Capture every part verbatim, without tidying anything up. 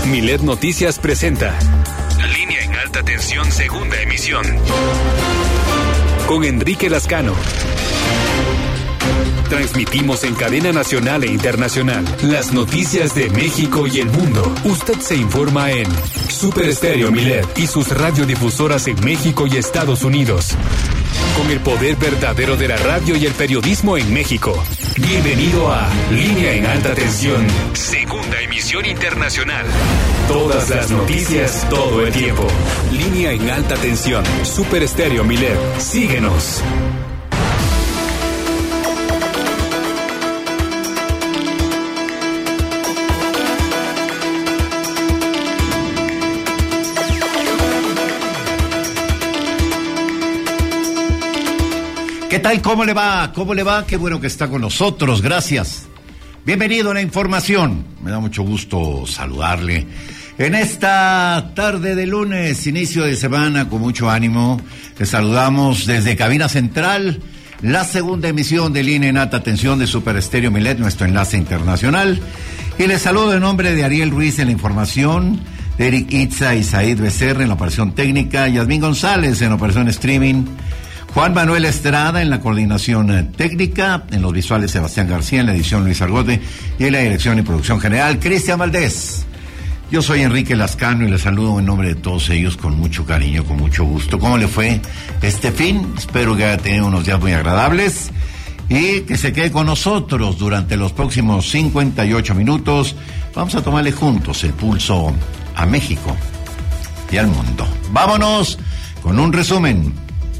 Milet Noticias presenta Línea en Alta Tensión, segunda emisión, con Enrique Lascano. Transmitimos en cadena nacional e internacional las noticias de México y el mundo. Usted se informa en Super Estéreo Milet y sus radiodifusoras en México y Estados Unidos. Con el poder verdadero de la radio y el periodismo en México. Bienvenido a Línea en Alta Tensión, segunda emisión internacional. Todas las noticias, todo el tiempo. Línea en Alta Tensión, Super Estéreo Milet. Síguenos. ¿Qué tal? ¿Cómo le va? ¿Cómo le va? Qué bueno que está con nosotros. Gracias. Bienvenido a la información. Me da mucho gusto saludarle en esta tarde de lunes, inicio de semana, con mucho ánimo. Le saludamos desde Cabina Central, la segunda emisión de Línea en Alta Tensión de Super Estéreo Milet, nuestro enlace internacional. Y le saludo en nombre de Ariel Ruiz en la información, de Eric Itza y Said Becerra en la operación técnica, Yasmín González en la operación streaming, Juan Manuel Estrada en la coordinación técnica, en los visuales Sebastián García, en la edición Luis Argote y en la dirección y producción general Cristian Valdés. Yo soy Enrique Lascano y les saludo en nombre de todos ellos con mucho cariño, con mucho gusto. ¿Cómo le fue este fin? Espero que haya tenido unos días muy agradables y que se quede con nosotros durante los próximos cincuenta y ocho minutos. Vamos a tomarle juntos el pulso a México y al mundo. Vámonos con un resumen.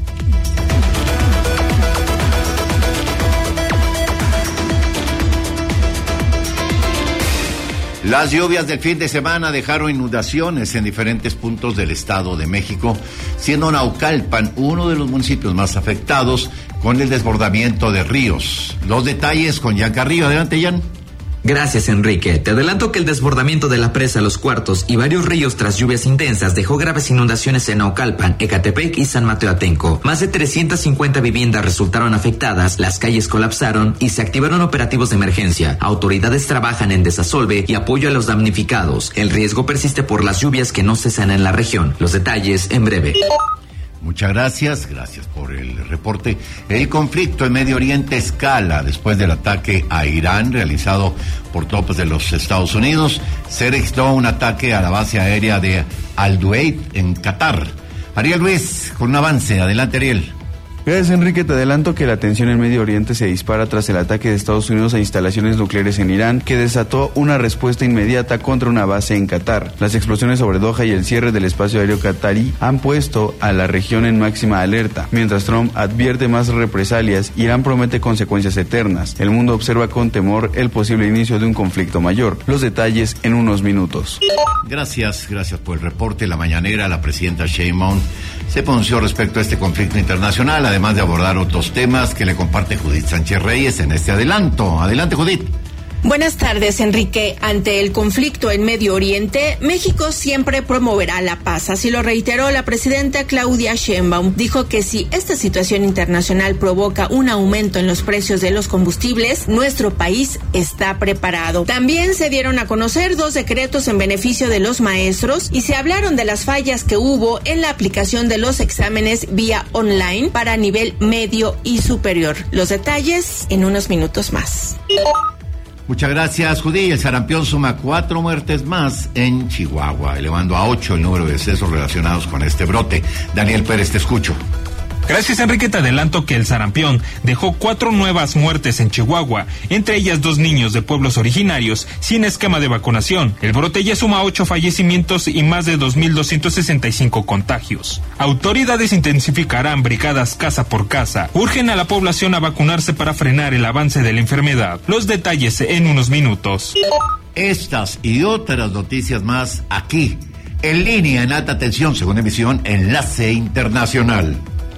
Las lluvias del fin de semana dejaron inundaciones en diferentes puntos del Estado de México, siendo Naucalpan uno de los municipios más afectados con el desbordamiento de ríos. Los detalles con Jan Carrillo. Adelante, Jan. Gracias, Enrique. Te adelanto que el desbordamiento de la presa Los Cuartos y varios ríos tras lluvias intensas dejó graves inundaciones en Naucalpan, Ecatepec y San Mateo Atenco. Más de trescientas cincuenta viviendas resultaron afectadas, las calles colapsaron y se activaron operativos de emergencia. Autoridades trabajan en desasolve y apoyo a los damnificados. El riesgo persiste por las lluvias que no cesan en la región. Los detalles en breve. Muchas gracias, gracias por el reporte. El conflicto en Medio Oriente escala después del ataque a Irán realizado por tropas de los Estados Unidos. Se registró un ataque a la base aérea de Al-Duaid en Qatar. Ariel Ruiz, con un avance. Adelante, Ariel. Gracias, Enrique. Te adelanto que la tensión en Medio Oriente se dispara tras el ataque de Estados Unidos a instalaciones nucleares en Irán, que desató una respuesta inmediata contra una base en Qatar. Las explosiones sobre Doha y el cierre del espacio aéreo qatarí han puesto a la región en máxima alerta. Mientras Trump advierte más represalias, Irán promete consecuencias eternas. El mundo observa con temor el posible inicio de un conflicto mayor. Los detalles en unos minutos. Gracias, gracias por el reporte. La mañanera, la presidenta Sheinbaum se pronunció respecto a este conflicto internacional, además de abordar otros temas que le comparte Judith Sánchez Reyes en este adelanto. Adelante, Judith. Buenas tardes, Enrique. Ante el conflicto en Medio Oriente, México siempre promoverá la paz. Así lo reiteró la presidenta Claudia Sheinbaum. Dijo que si esta situación internacional provoca un aumento en los precios de los combustibles, nuestro país está preparado. También se dieron a conocer dos decretos en beneficio de los maestros y se hablaron de las fallas que hubo en la aplicación de los exámenes vía online para nivel medio y superior. Los detalles en unos minutos más. Muchas gracias, Judí. El sarampión suma cuatro muertes más en Chihuahua, elevando a ocho el número de decesos relacionados con este brote. Daniel Pérez, te escucho. Gracias, Enrique. Te adelanto que el sarampión dejó cuatro nuevas muertes en Chihuahua, entre ellas dos niños de pueblos originarios sin esquema de vacunación. El brote ya suma ocho fallecimientos y más de dos mil doscientos sesenta y cinco contagios. Autoridades intensificarán brigadas casa por casa. Urgen a la población a vacunarse para frenar el avance de la enfermedad. Los detalles en unos minutos. Estas y otras noticias más aquí, en Línea en Alta Tensión, segunda emisión, Enlace Internacional.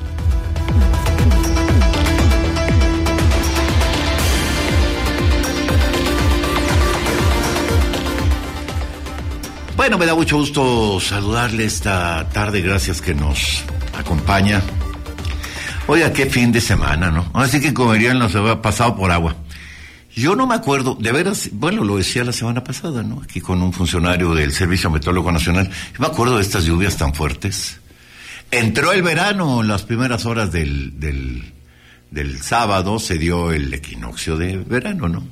Bueno, me da mucho gusto saludarle esta tarde, gracias que nos acompaña. Oiga, qué fin de semana, ¿no? Así que como dirían, nos ha pasado por agua. Yo no me acuerdo, de veras, bueno, lo decía la semana pasada, ¿no? Aquí con un funcionario del Servicio Meteorológico Nacional. Yo me acuerdo de estas lluvias tan fuertes. Entró el verano, en las primeras horas del, del, del sábado se dio el equinoccio de verano, ¿no?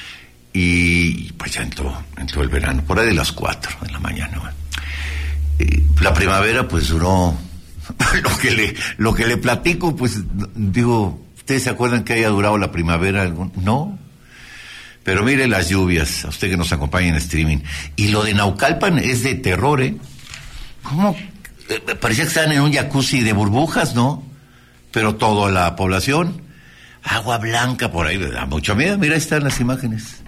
Y pues ya entró, entró el verano, por ahí de las cuatro de la mañana, ¿no? Y la primavera pues duró lo que le lo que le platico, pues digo, ¿ustedes se acuerdan que haya durado la primavera? No, pero mire las lluvias, a usted que nos acompaña en streaming. Y lo de Naucalpan es de terror, ¿eh? ¿Cómo? Eh, parecía que estaban en un jacuzzi de burbujas, ¿no? Pero toda la población, agua blanca por ahí, da mucho miedo. Mira, ahí están las imágenes.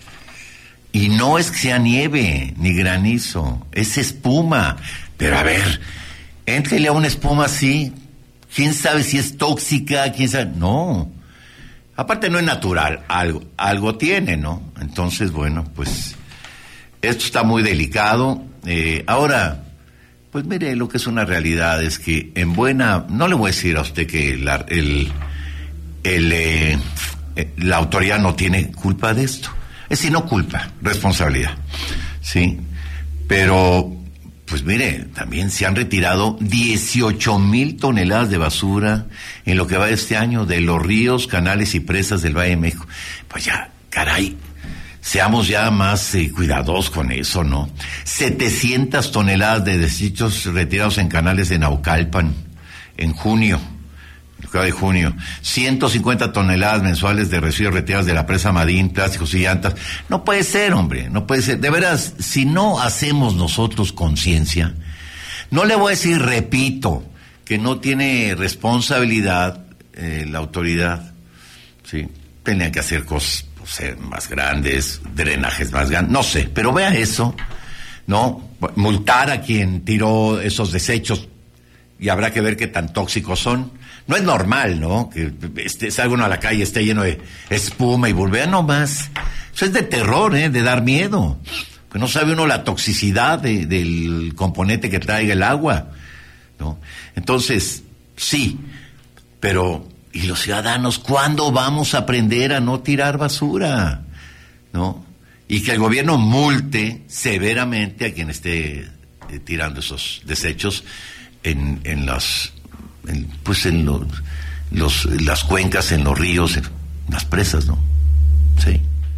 Y no es que sea nieve, ni granizo, es espuma. Pero a ver, éntrele a una espuma así, quién sabe si es tóxica, quién sabe, no. Aparte no es natural, algo, algo tiene, ¿no? Entonces, bueno, pues, esto está muy delicado. Eh, ahora, pues mire, lo que es una realidad es que en buena, no le voy a decir a usted que la, el, el, eh, la autoridad no tiene culpa de esto. Es decir, no culpa, responsabilidad, ¿sí? Pero, pues mire, también se han retirado dieciocho mil toneladas de basura en lo que va de este año de los ríos, canales y presas del Valle de México. Pues ya, caray, seamos ya más eh, cuidadosos con eso, ¿no? setecientas toneladas de desechos retirados en canales de Naucalpan en junio. de junio, ciento cincuenta toneladas mensuales de residuos retirados de la presa Madín, plásticos y llantas. No puede ser, hombre, no puede ser. De veras, si no hacemos nosotros conciencia, no le voy a decir, repito, que no tiene responsabilidad eh, la autoridad, ¿sí? Tenían que hacer cosas, pues, más grandes, drenajes más grandes, no sé, pero vea eso, ¿no? Multar a quien tiró esos desechos y habrá que ver qué tan tóxicos son. No es normal, ¿no? Que este, salga uno a la calle y esté lleno de espuma y volvea nomás. Eso es de terror, ¿eh? De dar miedo. Pues no sabe uno la toxicidad de, del componente que traiga el agua, ¿no? Entonces, sí, pero, ¿y los ciudadanos cuándo vamos a aprender a no tirar basura? ¿No? Y que el gobierno multe severamente a quien esté eh, tirando esos desechos en, en las... En, pues en los, los las cuencas, en los ríos, en las presas, ¿no? Sí.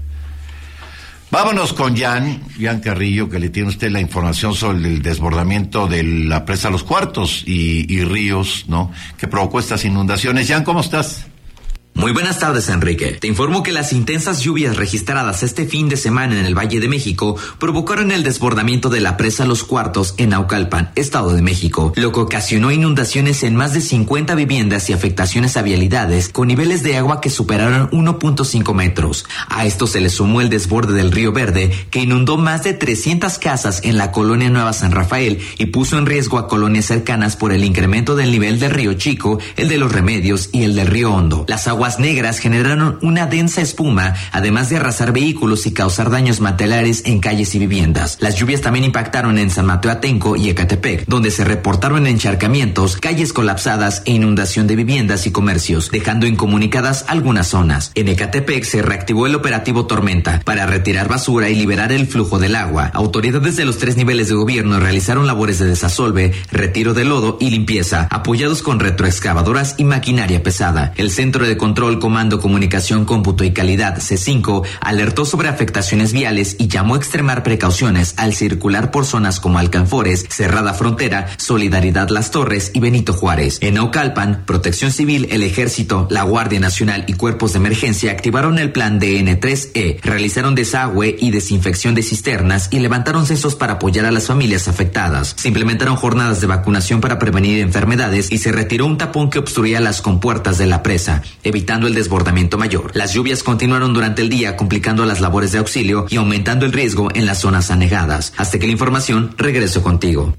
Vámonos con Jan, Jan Carrillo, que le tiene usted la información sobre el desbordamiento de la presa Los Cuartos y, y ríos, ¿no? Que provocó estas inundaciones. Jan, ¿cómo estás? Muy buenas tardes, Enrique. Te informo que las intensas lluvias registradas este fin de semana en el Valle de México provocaron el desbordamiento de la presa Los Cuartos en Naucalpan, Estado de México, lo que ocasionó inundaciones en más de cincuenta viviendas y afectaciones a vialidades con niveles de agua que superaron uno punto cinco metros. A esto se le sumó el desborde del Río Verde, que inundó más de trescientas casas en la colonia Nueva San Rafael y puso en riesgo a colonias cercanas por el incremento del nivel del Río Chico, el de Los Remedios y el del Río Hondo. Las aguas negras generaron una densa espuma, además de arrasar vehículos y causar daños materiales en calles y viviendas. Las lluvias también impactaron en San Mateo Atenco y Ecatepec, donde se reportaron encharcamientos, calles colapsadas e inundación de viviendas y comercios, dejando incomunicadas algunas zonas. En Ecatepec se reactivó el operativo Tormenta para retirar basura y liberar el flujo del agua. Autoridades de los tres niveles de gobierno realizaron labores de desasolve, retiro de lodo y limpieza, apoyados con retroexcavadoras y maquinaria pesada. El Centro de Control, Comando, Comunicación, Cómputo y Calidad, C cinco, alertó sobre afectaciones viales y llamó a extremar precauciones al circular por zonas como Alcanfores, Cerrada Frontera, Solidaridad Las Torres y Benito Juárez. En Naucalpan, Protección Civil, el Ejército, la Guardia Nacional y cuerpos de emergencia activaron el plan D N tres E, realizaron desagüe y desinfección de cisternas y levantaron censos para apoyar a las familias afectadas. Se implementaron jornadas de vacunación para prevenir enfermedades y se retiró un tapón que obstruía las compuertas de la presa, evitando el desbordamiento mayor. Las lluvias continuaron durante el día, complicando las labores de auxilio y aumentando el riesgo en las zonas anegadas. Hasta que la información, regreso contigo.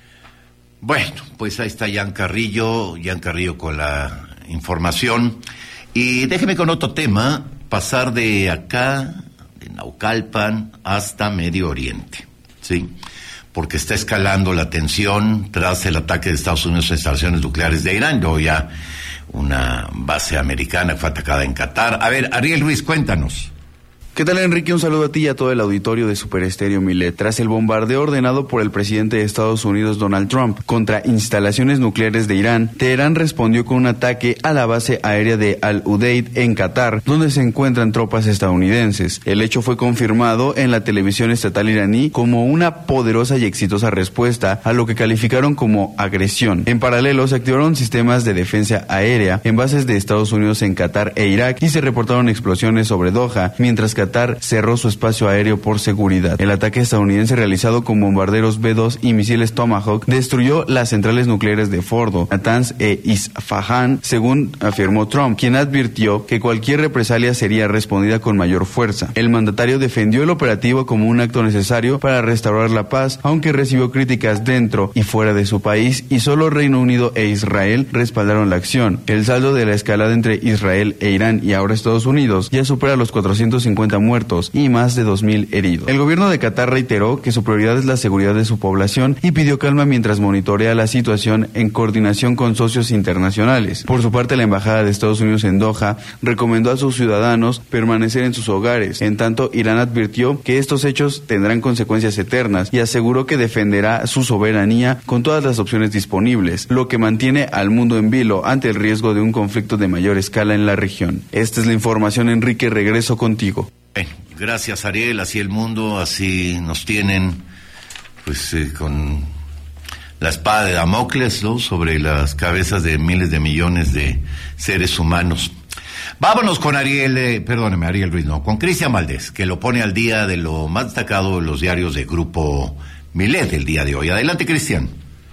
Bueno, pues ahí está Jan Carrillo, Jan Carrillo con la información. Y déjeme con otro tema, pasar de acá, de Naucalpan, hasta Medio Oriente, ¿sí? Porque está escalando la tensión tras el ataque de Estados Unidos a instalaciones nucleares de Irán. Luego ya una base americana que fue atacada en Qatar. A ver, Ariel Ruiz, cuéntanos. ¿Qué tal, Enrique? Un saludo a ti y a todo el auditorio de Super Estéreo Milet. Tras el bombardeo ordenado por el presidente de Estados Unidos, Donald Trump, contra instalaciones nucleares de Irán, Teherán respondió con un ataque a la base aérea de Al-Udeid en Qatar, donde se encuentran tropas estadounidenses. El hecho fue confirmado en la televisión estatal iraní como una poderosa y exitosa respuesta a lo que calificaron como agresión. En paralelo, se activaron sistemas de defensa aérea en bases de Estados Unidos en Qatar e Irak y se reportaron explosiones sobre Doha, mientras que Qatar cerró su espacio aéreo por seguridad. El ataque estadounidense realizado con bombarderos B dos y misiles Tomahawk destruyó las centrales nucleares de Fordo, Natanz e Isfahan, según afirmó Trump, quien advirtió que cualquier represalia sería respondida con mayor fuerza. El mandatario defendió el operativo como un acto necesario para restaurar la paz, aunque recibió críticas dentro y fuera de su país, y solo Reino Unido e Israel respaldaron la acción. El saldo de la escalada entre Israel e Irán y ahora Estados Unidos ya supera los cuatrocientos cincuenta muertos y más de dos mil heridos. El gobierno de Qatar reiteró que su prioridad es la seguridad de su población y pidió calma mientras monitorea la situación en coordinación con socios internacionales. Por su parte, la embajada de Estados Unidos en Doha recomendó a sus ciudadanos permanecer en sus hogares. En tanto, Irán advirtió que estos hechos tendrán consecuencias eternas y aseguró que defenderá su soberanía con todas las opciones disponibles, lo que mantiene al mundo en vilo ante el riesgo de un conflicto de mayor escala en la región. Esta es la información, Enrique. Regreso contigo. Gracias, Ariel. Así el mundo, así nos tienen, pues eh, con la espada de Damocles, ¿no?, sobre las cabezas de miles de millones de seres humanos. Vámonos con Ariel, eh, perdóneme, Ariel Ruiz, no, con Cristian Valdés, que lo pone al día de lo más destacado de los diarios de Grupo Milet el día de hoy. Adelante, Cristian.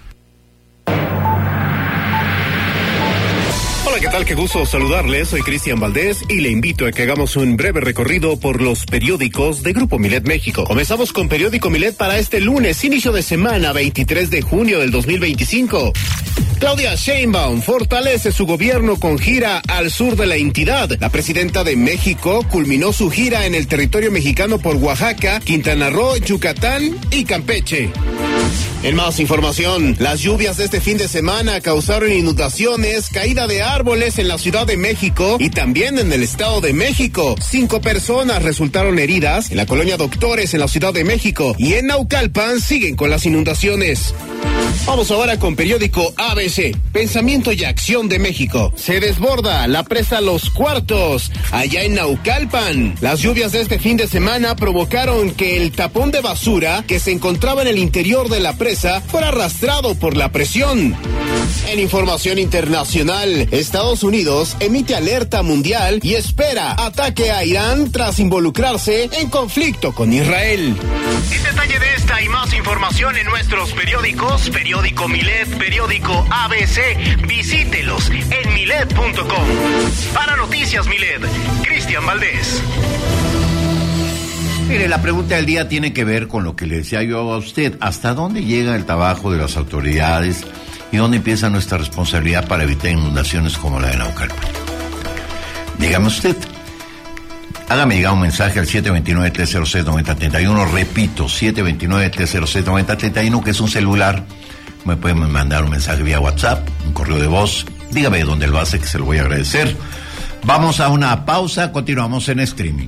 Hola, ¿qué tal? Qué gusto saludarles. Soy Cristian Valdés y le invito a que hagamos un breve recorrido por los periódicos de Grupo Milet México. Comenzamos con Periódico Milet para este lunes, inicio de semana, veintitrés de junio del dos mil veinticinco. Claudia Sheinbaum fortalece su gobierno con gira al sur de la entidad. La presidenta de México culminó su gira en el territorio mexicano por Oaxaca, Quintana Roo, Yucatán y Campeche. En más información, las lluvias de este fin de semana causaron inundaciones, caída de árboles en la Ciudad de México y también en el Estado de México. Cinco personas resultaron heridas en la colonia Doctores en la Ciudad de México y en Naucalpan siguen con las inundaciones. Vamos ahora con periódico A B C. Pensamiento y acción de México. Se desborda la presa Los Cuartos, allá en Naucalpan. Las lluvias de este fin de semana provocaron que el tapón de basura que se encontraba en el interior de la presa fuera arrastrado por la presión. En información internacional, Estados Unidos emite alerta mundial y espera ataque a Irán tras involucrarse en conflicto con Israel. El detalle de esta y más información en nuestros periódicos, periódico Milet, periódico A B C, visítelos en milet punto com. Para Noticias Milet, Cristian Valdés. Mire, la pregunta del día tiene que ver con lo que le decía yo a usted. ¿Hasta dónde llega el trabajo de las autoridades y dónde empieza nuestra responsabilidad para evitar inundaciones como la de Naucalpan? Dígame usted. Hágame llegar un mensaje al siete dos nueve, tres cero seis, nueve cero tres uno. Repito, siete dos nueve, tres cero seis, nueve cero tres uno, que es un celular. Me pueden mandar un mensaje vía WhatsApp, un correo de voz. Dígame dónde lo hace, que se lo voy a agradecer. Vamos a una pausa, continuamos en streaming.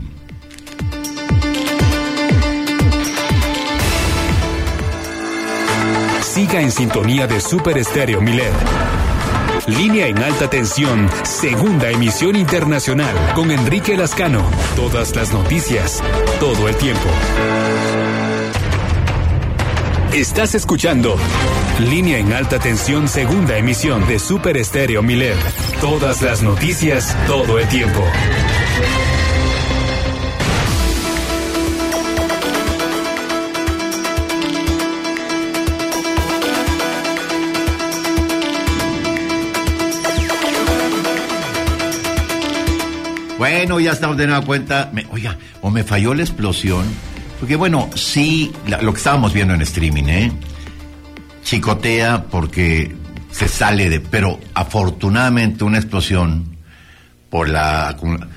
Siga en sintonía de Super Estéreo Milet. Línea en alta tensión, segunda emisión internacional, con Enrique Lascano. Todas las noticias, todo el tiempo. Estás escuchando Línea en alta tensión, segunda emisión de Super Estéreo Milet. Todas las noticias, todo el tiempo. Bueno, ya estamos de nueva cuenta. Me, oiga, o me falló la explosión. Porque bueno, sí, la, lo que estábamos viendo en streaming, ¿eh? Chicotea porque se sale de... Pero afortunadamente una explosión por la...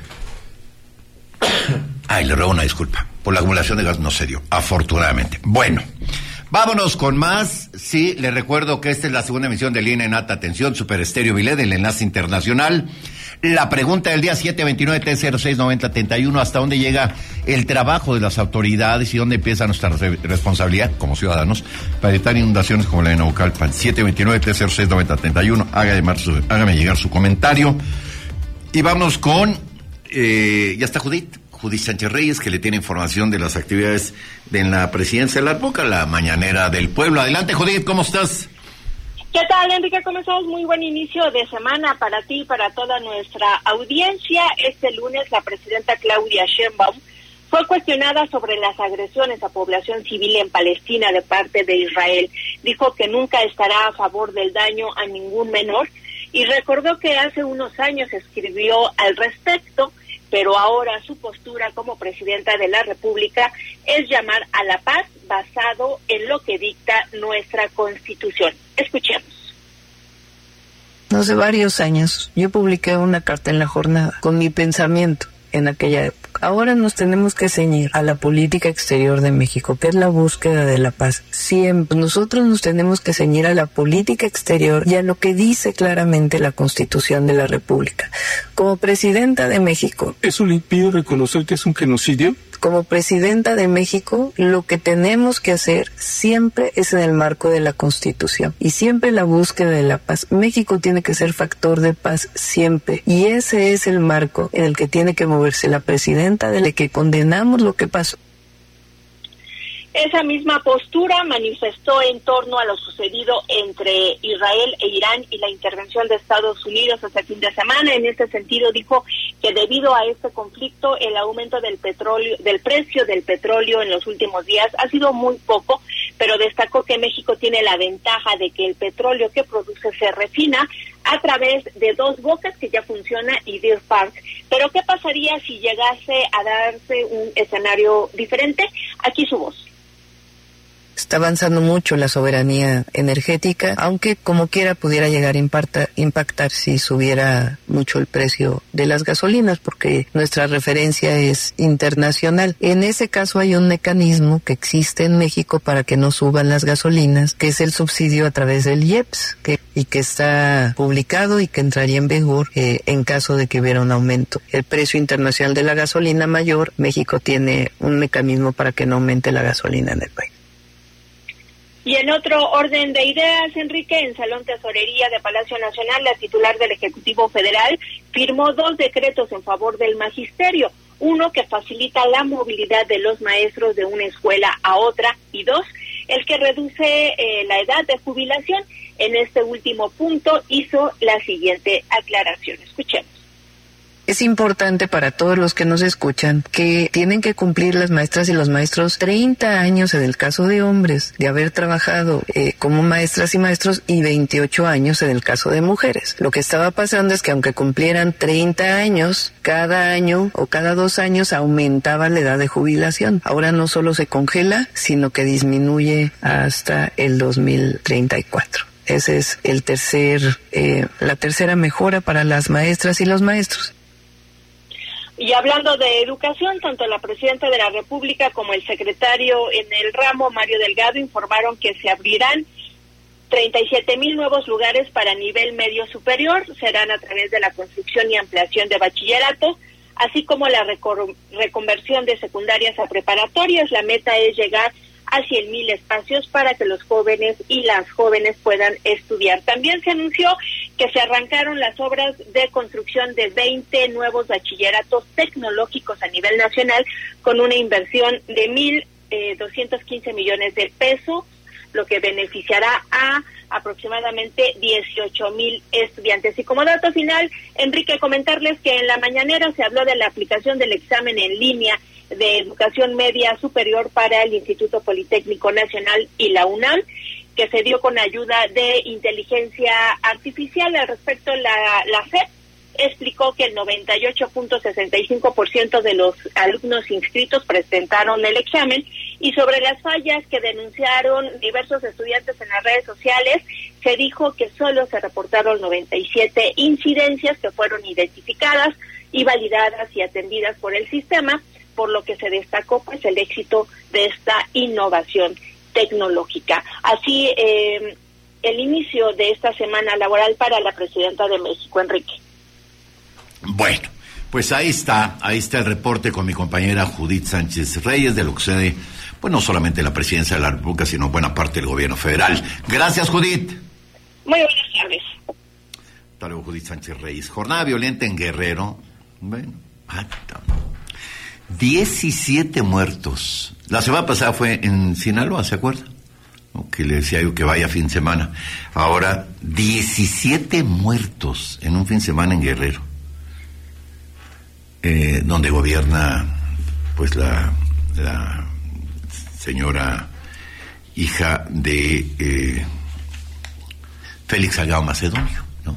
Ay, le ruego una disculpa. Por la acumulación de gas no se dio, afortunadamente. Bueno, vámonos con más. Sí, le recuerdo que esta es la segunda emisión de Línea en Alta Tensión, Super Estéreo Milet, el enlace internacional. La pregunta del día siete veintinueve T cero seis noventa treinta y uno, ¿hasta dónde llega el trabajo de las autoridades y dónde empieza nuestra re- responsabilidad como ciudadanos para evitar inundaciones como la de Naucalpan? siete veintinueve T cero seis noventa treinta y uno, hágame, hágame llegar su comentario. Y vamos con, eh, ya está Judith, Judith Sánchez Reyes, que le tiene información de las actividades de la presidencia de la República, la mañanera del pueblo. Adelante, Judith, ¿cómo estás? ¿Qué tal, Enrique? ¿Cómo estás? Muy buen inicio de semana para ti y para toda nuestra audiencia. Este lunes la presidenta Claudia Sheinbaum fue cuestionada sobre las agresiones a población civil en Palestina de parte de Israel. Dijo que nunca estará a favor del daño a ningún menor y recordó que hace unos años escribió al respecto, pero ahora su postura como presidenta de la República es llamar a la paz basado en lo que dicta nuestra Constitución. Escuchemos. Hace varios años yo publiqué una carta en La Jornada con mi pensamiento en aquella época. Ahora nos tenemos que ceñir a la política exterior de México, que es la búsqueda de la paz. Siempre nosotros nos tenemos que ceñir a la política exterior y a lo que dice claramente la Constitución de la República. Como presidenta de México, ¿eso le impide reconocer que es un genocidio? Como presidenta de México, lo que tenemos que hacer siempre es en el marco de la Constitución y siempre la búsqueda de la paz. México tiene que ser factor de paz siempre y ese es el marco en el que tiene que moverse la presidenta, de la que condenamos lo que pasó. Esa misma postura manifestó en torno a lo sucedido entre Israel e Irán y la intervención de Estados Unidos este fin de semana. En este sentido dijo que debido a este conflicto el aumento del petróleo, del precio del petróleo en los últimos días ha sido muy poco, pero destacó que México tiene la ventaja de que el petróleo que produce se refina a través de Dos Bocas, que ya funciona, y Deer Park. Pero ¿qué pasaría si llegase a darse un escenario diferente? Aquí su voz. Está avanzando mucho la soberanía energética, aunque como quiera pudiera llegar a impactar, impactar si subiera mucho el precio de las gasolinas, porque nuestra referencia es internacional. En ese caso hay un mecanismo que existe en México para que no suban las gasolinas, que es el subsidio a través del I E P S, que, y que está publicado y que entraría en vigor eh, en caso de que hubiera un aumento. El precio internacional de la gasolina mayor, México tiene un mecanismo para que no aumente la gasolina en el país. Y en otro orden de ideas, Enrique, en Salón Tesorería de Palacio Nacional, la titular del Ejecutivo Federal firmó dos decretos en favor del magisterio. Uno que facilita la movilidad de los maestros de una escuela a otra, y dos, el que reduce eh, la edad de jubilación. En este último punto hizo la siguiente aclaración. Escuchemos. Es importante para todos los que nos escuchan que tienen que cumplir las maestras y los maestros treinta años en el caso de hombres de haber trabajado eh, como maestras y maestros y veintiocho años en el caso de mujeres. Lo que estaba pasando es que aunque cumplieran treinta años, cada año o cada dos años aumentaba la edad de jubilación. Ahora no solo se congela, sino que disminuye hasta el dos mil treinta y cuatro. Esa es el tercer, eh, la tercera mejora para las maestras y los maestros. Y hablando de educación, tanto la presidenta de la República como el secretario en el ramo, Mario Delgado, informaron que se abrirán treinta y siete mil nuevos lugares para nivel medio superior. Serán a través de la construcción y ampliación de bachillerato, así como la recor- reconversión de secundarias a preparatorias. La meta es llegar a cien mil espacios para que los jóvenes y las jóvenes puedan estudiar. También se anunció que se arrancaron las obras de construcción de veinte nuevos bachilleratos tecnológicos a nivel nacional con una inversión de mil doscientos quince millones de pesos, lo que beneficiará a aproximadamente dieciocho mil estudiantes. Y como dato final, Enrique, comentarles que en la mañanera se habló de la aplicación del examen en línea de educación media superior para el Instituto Politécnico Nacional y la UNAM, que se dio con ayuda de inteligencia artificial. Al respecto, la, la S E P explicó que el noventa y ocho punto sesenta y cinco por ciento de los alumnos inscritos presentaron el examen, y sobre las fallas que denunciaron diversos estudiantes en las redes sociales, se dijo que solo se reportaron noventa y siete incidencias que fueron identificadas y validadas y atendidas por el sistema, por lo que se destacó pues el éxito de esta innovación tecnológica. Así, eh, el inicio de esta semana laboral para la presidenta de México, Enrique. Bueno, pues ahí está, ahí está el reporte con mi compañera Judith Sánchez Reyes de lo que sucede, pues no solamente la presidencia de la República, sino buena parte del gobierno federal. Gracias, Judith. Muy buenas tardes. Hasta luego, Judith Sánchez Reyes. Jornada violenta en Guerrero. Bueno, diecisiete muertos. La semana pasada fue en Sinaloa, ¿se acuerda? ¿No? Que le decía yo que vaya fin de semana. Ahora, diecisiete muertos en un fin de semana en Guerrero. Eh, donde gobierna, pues, la, la señora hija de eh, Félix Salgado Macedonio, ¿no?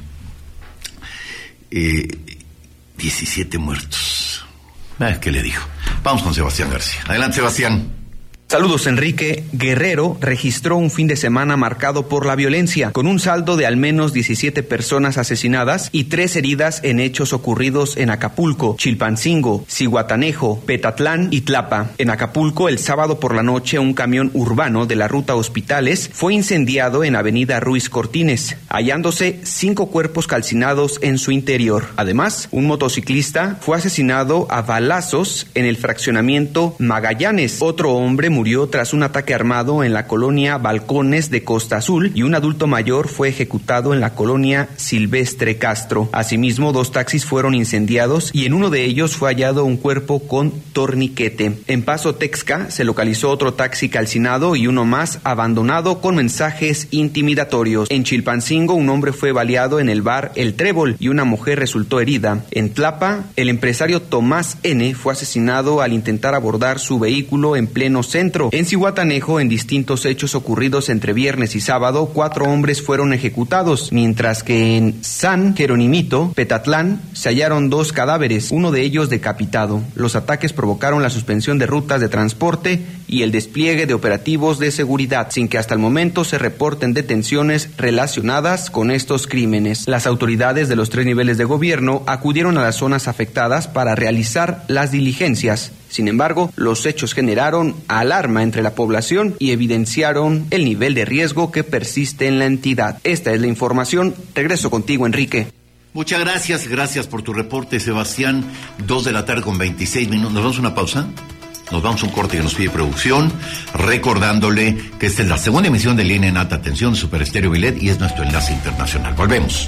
Eh, diecisiete muertos. Ah, ¿qué le dijo? Vamos con Sebastián García. Adelante, Sebastián. Saludos, Enrique. Guerrero registró un fin de semana marcado por la violencia, con un saldo de al menos diecisiete personas asesinadas y tres heridas en hechos ocurridos en Acapulco, Chilpancingo, Zihuatanejo, Petatlán y Tlapa. En Acapulco, el sábado por la noche, un camión urbano de la ruta Hospitales fue incendiado en Avenida Ruiz Cortines, hallándose cinco cuerpos calcinados en su interior. Además, un motociclista fue asesinado a balazos en el fraccionamiento Magallanes. Otro hombre murió tras un ataque armado en la colonia Balcones de Costa Azul y un adulto mayor fue ejecutado en la colonia Silvestre Castro. Asimismo, dos taxis fueron incendiados y en uno de ellos fue hallado un cuerpo con torniquete. En Paso Texca se localizó otro taxi calcinado y uno más abandonado con mensajes intimidatorios. En Chilpancingo, un hombre fue baleado en el bar El Trébol y una mujer resultó herida. En Tlapa, el empresario Tomás N. fue asesinado al intentar abordar su vehículo en pleno centro. En Zihuatanejo, en distintos hechos ocurridos entre viernes y sábado, cuatro hombres fueron ejecutados, mientras que en San Jeronimito, Petatlán, se hallaron dos cadáveres, uno de ellos decapitado. Los ataques provocaron la suspensión de rutas de transporte y el despliegue de operativos de seguridad, sin que hasta el momento se reporten detenciones relacionadas con estos crímenes. Las autoridades de los tres niveles de gobierno acudieron a las zonas afectadas para realizar las diligencias. Sin embargo, los hechos generaron alarma entre la población y evidenciaron el nivel de riesgo que persiste en la entidad. Esta es la información. Regreso contigo, Enrique. Muchas gracias, gracias por tu reporte, Sebastián. Dos de la tarde con veintiséis minutos. ¿Nos vamos a una pausa? Nos vamos a un corte que nos pide producción, recordándole que esta es la segunda emisión de Línea en Alta Tensión de Super Estéreo Milet y es nuestro enlace internacional. Volvemos.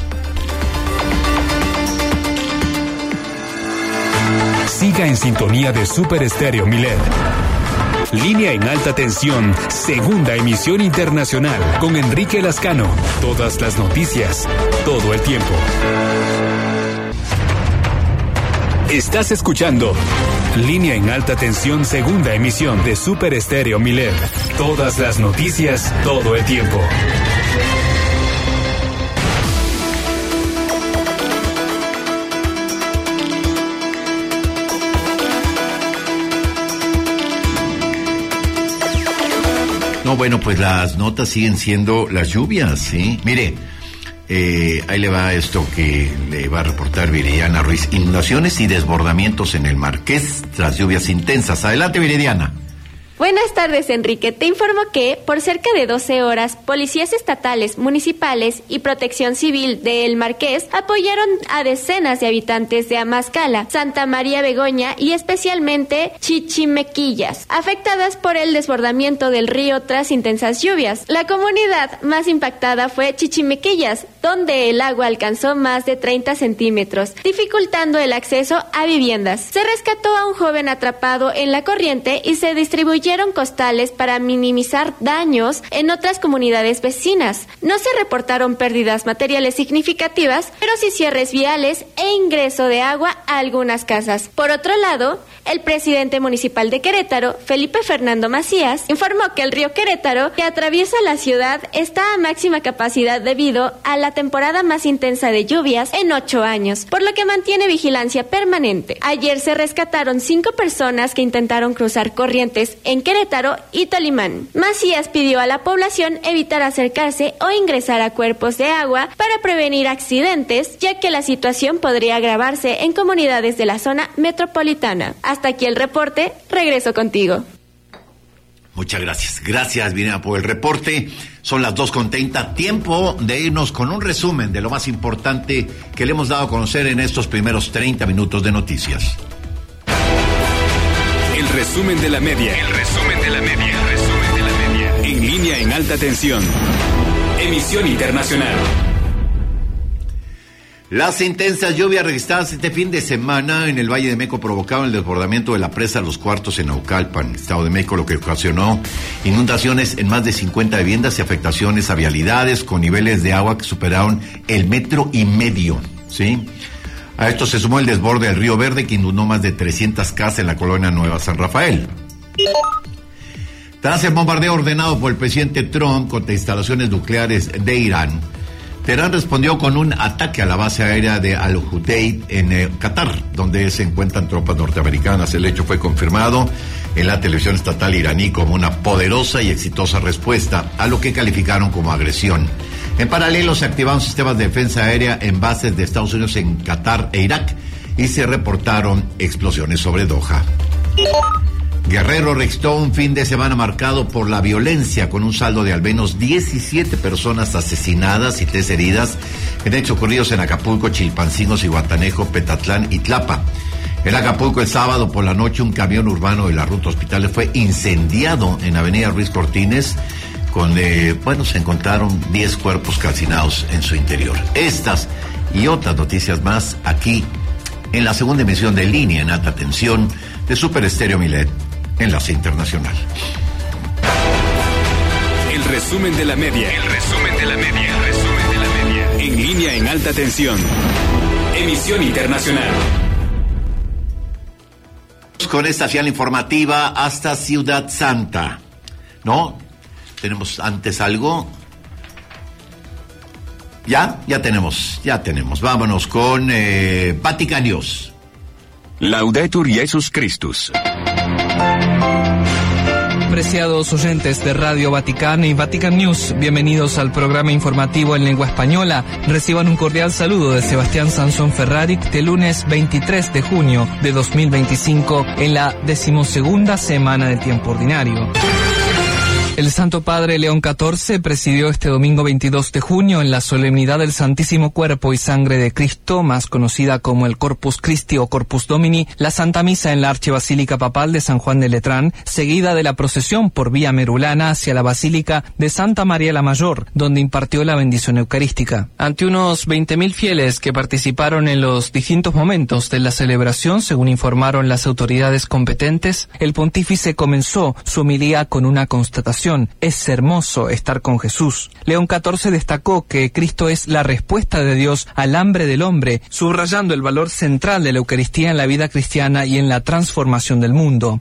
Siga en sintonía de Super Estéreo Milet. Línea en Alta Tensión, segunda emisión internacional, con Enrique Lascano. Todas las noticias, todo el tiempo. Estás escuchando Línea en Alta Tensión, segunda emisión de Super Estéreo Milet. Todas las noticias, todo el tiempo. No, bueno, pues las notas siguen siendo las lluvias, ¿sí? Mire, eh, ahí le va esto que le va a reportar Viridiana Ruiz. Inundaciones y desbordamientos en el Marqués tras lluvias intensas. Adelante, Viridiana. Buenas tardes, Enrique. Te informo que, por cerca de doce horas, policías estatales, municipales y protección civil de El Marqués apoyaron a decenas de habitantes de Amazcala, Santa María Begoña y especialmente Chichimequillas, afectadas por el desbordamiento del río tras intensas lluvias. La comunidad más impactada fue Chichimequillas, donde el agua alcanzó más de treinta centímetros, dificultando el acceso a viviendas. Se rescató a un joven atrapado en la corriente y se distribuyó costales para minimizar daños en otras comunidades vecinas. No se reportaron pérdidas materiales significativas, pero sí cierres viales e ingreso de agua a algunas casas. Por otro lado, el presidente municipal de Querétaro, Felipe Fernando Macías, informó que el río Querétaro, que atraviesa la ciudad, está a máxima capacidad debido a la temporada más intensa de lluvias en ocho años, por lo que mantiene vigilancia permanente. Ayer se rescataron cinco personas que intentaron cruzar corrientes en Querétaro y Tolimán. Macías pidió a la población evitar acercarse o ingresar a cuerpos de agua para prevenir accidentes, ya que la situación podría agravarse en comunidades de la zona metropolitana. Hasta aquí el reporte, regreso contigo. Muchas Muchas gracias. Gracias, Vinea, por el reporte. Son las dos con treinta. Tiempo de irnos con un resumen de lo más importante que le hemos dado a conocer en estos primeros treinta minutos de noticias. El resumen de la media. El resumen de la media. El resumen de la media. En línea en alta tensión. Emisión internacional. Las intensas lluvias registradas este fin de semana en el Valle de México provocaron el desbordamiento de la presa Los Cuartos en Naucalpan, Estado de México, lo que ocasionó inundaciones en más de cincuenta viviendas y afectaciones a vialidades con niveles de agua que superaron el metro y medio, ¿sí? A esto se sumó el desborde del Río Verde, que inundó más de trescientas casas en la colonia Nueva San Rafael. Tras el bombardeo ordenado por el presidente Trump contra instalaciones nucleares de Irán, Teherán respondió con un ataque a la base aérea de Al-Udeid en eh, Qatar, donde se encuentran tropas norteamericanas. El hecho fue confirmado en la televisión estatal iraní como una poderosa y exitosa respuesta a lo que calificaron como agresión. En paralelo, se activaron sistemas de defensa aérea en bases de Estados Unidos en Qatar e Irak y se reportaron explosiones sobre Doha. Guerrero registró un fin de semana marcado por la violencia, con un saldo de al menos diecisiete personas asesinadas y tres heridas en hechos ocurridos en Acapulco, Chilpancingo, Zihuatanejo, Petatlán y Tlapa. En Acapulco, el sábado por la noche, un camión urbano de la ruta Hospitales fue incendiado en Avenida Ruiz Cortines, con, eh, bueno, se encontraron diez cuerpos calcinados en su interior. Estas y otras noticias más aquí en la segunda emisión de Línea en Alta Tensión de Super Estéreo Milet. Enlace Internacional. El resumen de la media. El resumen de la media. El resumen de la media. En línea en alta tensión. Emisión internacional. Con esta señal informativa hasta Ciudad Santa. ¿No? ¿Tenemos antes algo? ¿Ya? Ya tenemos, ya tenemos. Vámonos con eh, Vatican News. Laudetur Jesus Christus. Apreciados oyentes de Radio Vaticano y Vatican News, bienvenidos al programa informativo en lengua española. Reciban un cordial saludo de Sebastián Sansón Ferrari de lunes veintitrés de junio de dos mil veinticinco en la decimosegunda semana del tiempo ordinario. El Santo Padre León catorce presidió este domingo veintidós de junio en la solemnidad del Santísimo Cuerpo y Sangre de Cristo, más conocida como el Corpus Christi o Corpus Domini, la Santa Misa en la Archibasílica Papal de San Juan de Letrán, seguida de la procesión por vía merulana hacia la Basílica de Santa María la Mayor, donde impartió la bendición eucarística. Ante unos veinte mil fieles que participaron en los distintos momentos de la celebración, según informaron las autoridades competentes, el pontífice comenzó su homilía con una constatación: es hermoso estar con Jesús. León catorce destacó que Cristo es la respuesta de Dios al hambre del hombre, subrayando el valor central de la Eucaristía en la vida cristiana y en la transformación del mundo.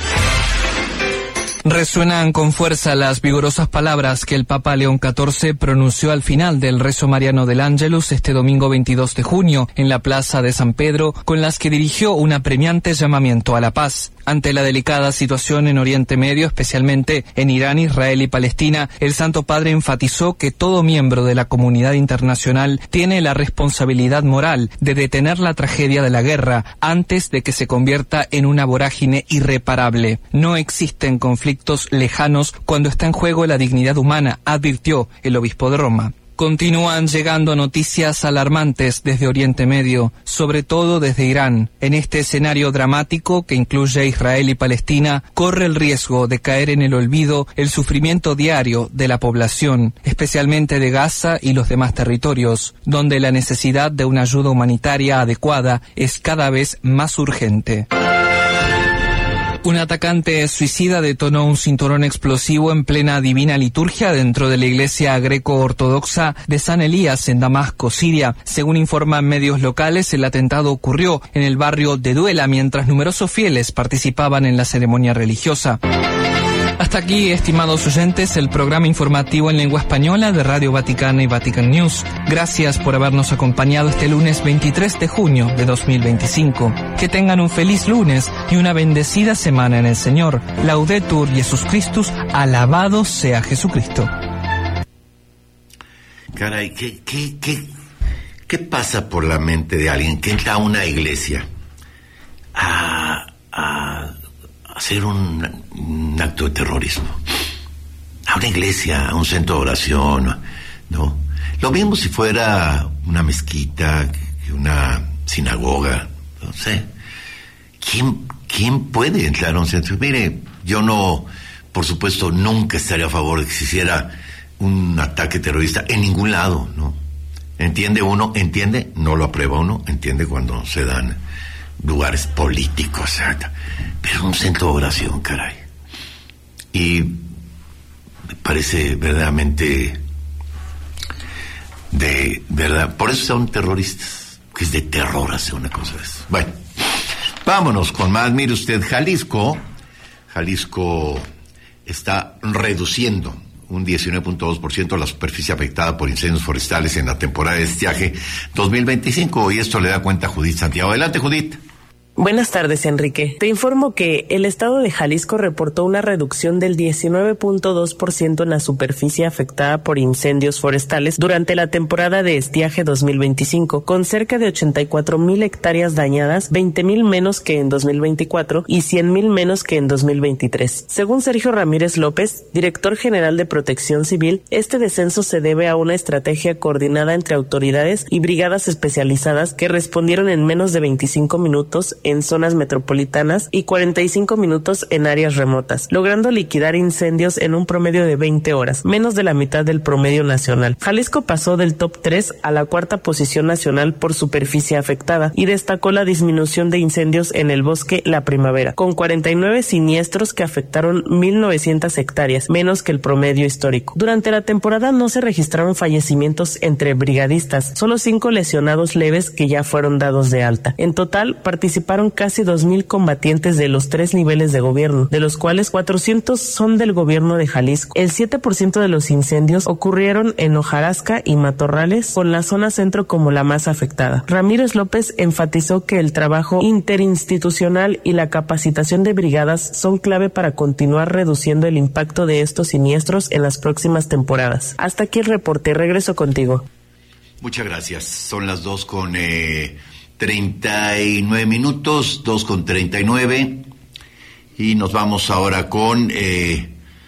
Resuenan con fuerza las vigorosas palabras que el Papa León catorce pronunció al final del rezo mariano del Ángelus este domingo veintidós de junio en la plaza de San Pedro, con las que dirigió un apremiante llamamiento a la paz. Ante la delicada situación en Oriente Medio, especialmente en Irán, Israel y Palestina, el Santo Padre enfatizó que todo miembro de la comunidad internacional tiene la responsabilidad moral de detener la tragedia de la guerra antes de que se convierta en una vorágine irreparable. No existen conflictos lejanos cuando está en juego la dignidad humana, advirtió el obispo de Roma. Continúan llegando noticias alarmantes desde Oriente Medio, sobre todo desde Irán. En este escenario dramático que incluye a Israel y Palestina, corre el riesgo de caer en el olvido el sufrimiento diario de la población, especialmente de Gaza y los demás territorios, donde la necesidad de una ayuda humanitaria adecuada es cada vez más urgente. Un atacante suicida detonó un cinturón explosivo en plena divina liturgia dentro de la iglesia greco-ortodoxa de San Elías en Damasco, Siria. Según informan medios locales, el atentado ocurrió en el barrio de Duela mientras numerosos fieles participaban en la ceremonia religiosa. Hasta aquí, estimados oyentes, el programa informativo en lengua española de Radio Vaticana y Vatican News. Gracias por habernos acompañado este lunes veintitrés de junio de dos mil veinticinco. Que tengan un feliz lunes y una bendecida semana en el Señor. Laudetur Jesus Christus, alabado sea Jesucristo. Caray, ¿qué, qué, qué, qué pasa por la mente de alguien que entra a una iglesia a, a, hacer un, un acto de terrorismo. A una iglesia, a un centro de oración, ¿no? Lo mismo si fuera una mezquita, una sinagoga, no sé. ¿Quién, quién puede entrar a un centro? Mire, yo no, por supuesto, nunca estaría a favor de que se hiciera un ataque terrorista en ningún lado, ¿no? Entiende uno, entiende, no lo aprueba uno, entiende cuando se dan lugares políticos, ¿cierto? Pero un centro de oración, caray. Y me parece verdaderamente de verdad, por eso son terroristas, que es de terror hacer una cosa de eso. Bueno, vámonos con más. Mire usted, Jalisco, Jalisco está reduciendo un diecinueve punto dos por ciento la superficie afectada por incendios forestales en la temporada de estiaje dos mil veinticinco, y esto le da cuenta a Judith Santiago. Adelante, Judith. Buenas tardes, Enrique. Te informo que el estado de Jalisco reportó una reducción del diecinueve punto dos por ciento en la superficie afectada por incendios forestales durante la temporada de estiaje dos mil veinticinco, con cerca de ochenta y cuatro mil hectáreas dañadas, veinte mil menos que en dos mil veinticuatro y cien mil menos que en dos mil veintitrés. Según Sergio Ramírez López, director general de Protección Civil, este descenso se debe a una estrategia coordinada entre autoridades y brigadas especializadas que respondieron en menos de veinticinco minutos en zonas metropolitanas y cuarenta y cinco minutos en áreas remotas, logrando liquidar incendios en un promedio de veinte horas, menos de la mitad del promedio nacional. Jalisco pasó del top tres a la cuarta posición nacional por superficie afectada y destacó la disminución de incendios en el bosque La Primavera, con cuarenta y nueve siniestros que afectaron mil novecientas hectáreas, menos que el promedio histórico. Durante la temporada no se registraron fallecimientos entre brigadistas, solo cinco lesionados leves que ya fueron dados de alta. En total, participaron casi dos mil combatientes de los tres niveles de gobierno, de los cuales cuatrocientos son del gobierno de Jalisco. El siete por ciento de los incendios ocurrieron en Hojarasca y Matorrales, con la zona centro como la más afectada. Ramírez López enfatizó que el trabajo interinstitucional y la capacitación de brigadas son clave para continuar reduciendo el impacto de estos siniestros en las próximas temporadas. Hasta aquí el reporte. Regreso contigo. Muchas gracias. Son las dos con eh, treinta y nueve minutos, dos con treinta y nueve, y nos vamos ahora con, eh,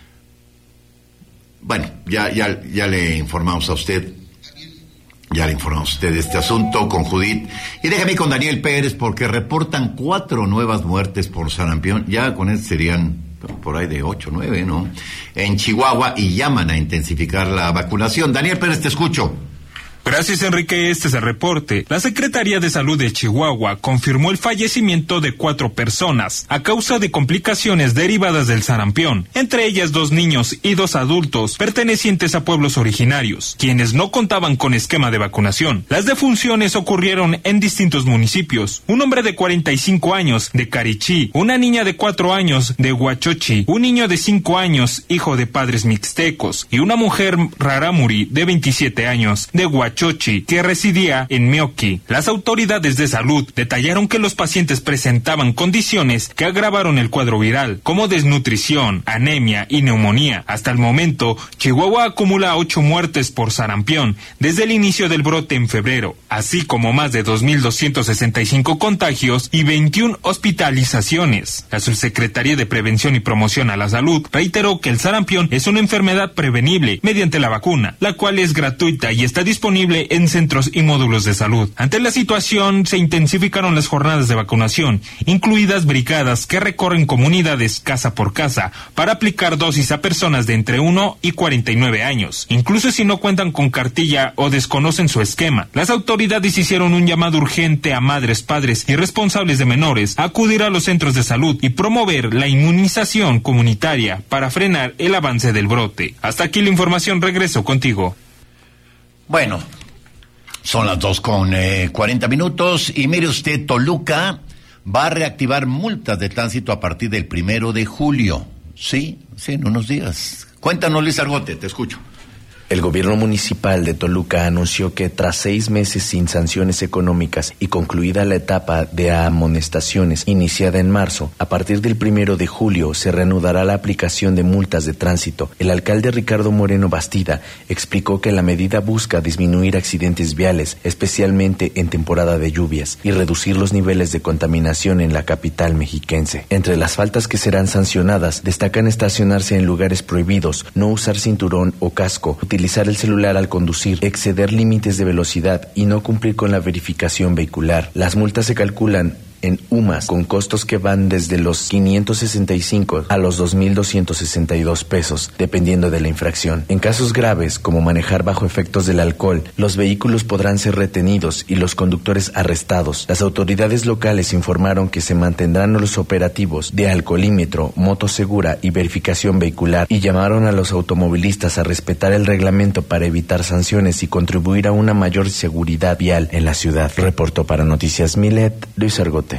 bueno, ya, ya, ya le informamos a usted, ya le informamos a usted de este asunto con Judith, y déjame ir con Daniel Pérez, porque reportan cuatro nuevas muertes por sarampión, ya con esto serían por ahí de ocho, nueve, ¿no?, en Chihuahua, y llaman a intensificar la vacunación. Daniel Pérez, te escucho. Gracias, Enrique. Este es el reporte. La Secretaría de Salud de Chihuahua confirmó el fallecimiento de cuatro personas a causa de complicaciones derivadas del sarampión, entre ellas dos niños y dos adultos pertenecientes a pueblos originarios, quienes no contaban con esquema de vacunación. Las defunciones ocurrieron en distintos municipios. Un hombre de cuarenta y cinco años de Carichí, una niña de cuatro años de Huachochi, un niño de cinco años, hijo de padres mixtecos, y una mujer rarámuri de veintisiete años de Huachochi, que residía en Meoqui. Las autoridades de salud detallaron que los pacientes presentaban condiciones que agravaron el cuadro viral, como desnutrición, anemia y neumonía. Hasta el momento, Chihuahua acumula ocho muertes por sarampión desde el inicio del brote en febrero, así como más de dos mil doscientos sesenta y cinco contagios y veintiuna hospitalizaciones. La Subsecretaría de Prevención y Promoción a la Salud reiteró que el sarampión es una enfermedad prevenible mediante la vacuna, la cual es gratuita y está disponible en centros y módulos de salud. Ante la situación, se intensificaron las jornadas de vacunación, incluidas brigadas que recorren comunidades casa por casa para aplicar dosis a personas de entre uno y cuarenta y nueve años, incluso si no cuentan con cartilla o desconocen su esquema. Las autoridades hicieron un llamado urgente a madres, padres y responsables de menores a acudir a los centros de salud y promover la inmunización comunitaria para frenar el avance del brote. Hasta aquí la información. Regreso contigo. Bueno, son las dos con eh, cuarenta minutos, y mire usted, Toluca va a reactivar multas de tránsito a partir del primero de julio. Sí, sí, en unos días. Cuéntanos, Luis Argote, te escucho. El gobierno municipal de Toluca anunció que tras seis meses sin sanciones económicas y concluida la etapa de amonestaciones iniciada en marzo, a partir del primero de julio se reanudará la aplicación de multas de tránsito. El alcalde Ricardo Moreno Bastida explicó que la medida busca disminuir accidentes viales, especialmente en temporada de lluvias, y reducir los niveles de contaminación en la capital mexiquense. Entre las faltas que serán sancionadas destacan estacionarse en lugares prohibidos, no usar cinturón o casco, utilizar el celular al conducir, exceder límites de velocidad y no cumplir con la verificación vehicular. Las multas se calculan en U M A S con costos que van desde los quinientos sesenta y cinco a los dos mil doscientos sesenta y dos pesos, dependiendo de la infracción. En casos graves, como manejar bajo efectos del alcohol, los vehículos podrán ser retenidos y los conductores arrestados. Las autoridades locales informaron que se mantendrán los operativos de alcoholímetro, moto segura y verificación vehicular, y llamaron a los automovilistas a respetar el reglamento para evitar sanciones y contribuir a una mayor seguridad vial en la ciudad. Reportó para Noticias Milet, Luis Argote.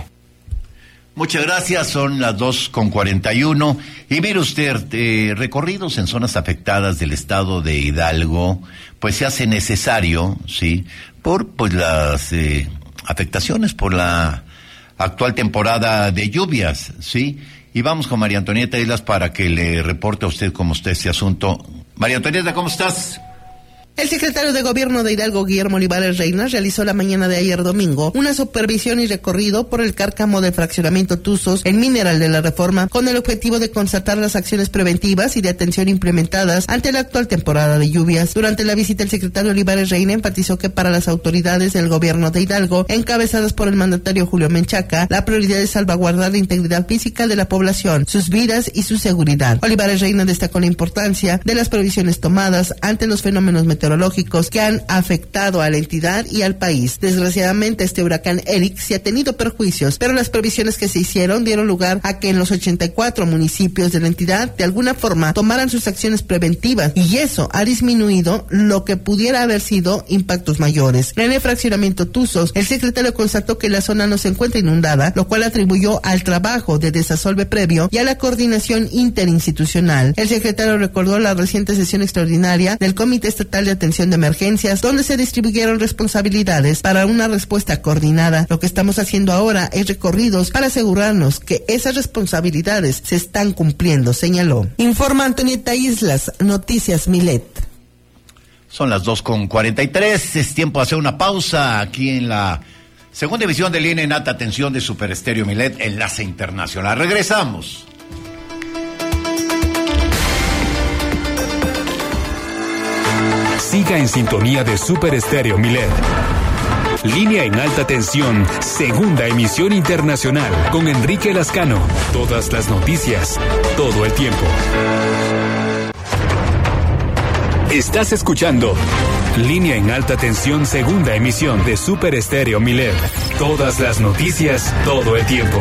Muchas gracias, son las dos con cuarenta y uno. Y mire usted, eh, recorridos en zonas afectadas del estado de Hidalgo, pues se hace necesario, sí, por pues las eh, afectaciones por la actual temporada de lluvias, sí. Y vamos con María Antonieta Islas para que le reporte a usted cómo está este asunto. María Antonieta, ¿cómo estás? El secretario de Gobierno de Hidalgo, Guillermo Olivares Reina, realizó la mañana de ayer domingo una supervisión y recorrido por el cárcamo del fraccionamiento Tuzos en Mineral de la Reforma, con el objetivo de constatar las acciones preventivas y de atención implementadas ante la actual temporada de lluvias. Durante la visita, el secretario Olivares Reina enfatizó que para las autoridades del Gobierno de Hidalgo, encabezadas por el mandatario Julio Menchaca, la prioridad es salvaguardar la integridad física de la población, sus vidas y su seguridad. Olivares Reina destacó la importancia de las previsiones tomadas ante los fenómenos meteorológicos que han afectado a la entidad y al país. Desgraciadamente, este huracán Eric sí ha tenido perjuicios, pero las previsiones que se hicieron dieron lugar a que en los ochenta y cuatro municipios de la entidad de alguna forma tomaran sus acciones preventivas, y eso ha disminuido lo que pudiera haber sido impactos mayores. En el fraccionamiento Tuzos, el secretario constató que la zona no se encuentra inundada, lo cual atribuyó al trabajo de desasolve previo y a la coordinación interinstitucional. El secretario recordó la reciente sesión extraordinaria del Comité Estatal de Atención de Emergencias, donde se distribuyeron responsabilidades para una respuesta coordinada. Lo que estamos haciendo ahora es recorridos para asegurarnos que esas responsabilidades se están cumpliendo, señaló. Informa Antonieta Islas, Noticias Milet. Son las dos con cuarenta y tres, es tiempo de hacer una pausa aquí en la segunda emisión de Línea en Alta Tensión de Super Estéreo Milet, Enlace Internacional. Regresamos. Siga en sintonía de Super Estéreo Milet. Línea en Alta Tensión, segunda emisión internacional, con Enrique Lascano. Todas las noticias, todo el tiempo. Estás escuchando Línea en Alta Tensión, segunda emisión de Super Estéreo Milet. Todas las noticias, todo el tiempo.